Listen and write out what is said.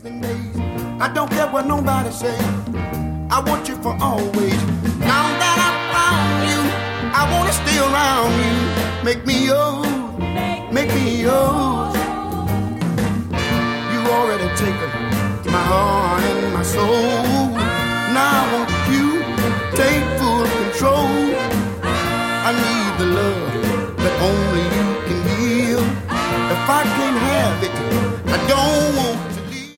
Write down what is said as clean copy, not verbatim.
wasting days. I don't care what nobody say. I want you for always. Now that I found you, I wanna stay around you. Make me yours, make me yours. You already taken my heart and my soul. Now I want you take full control. I need the love that only you can give. If I can't have it, I don't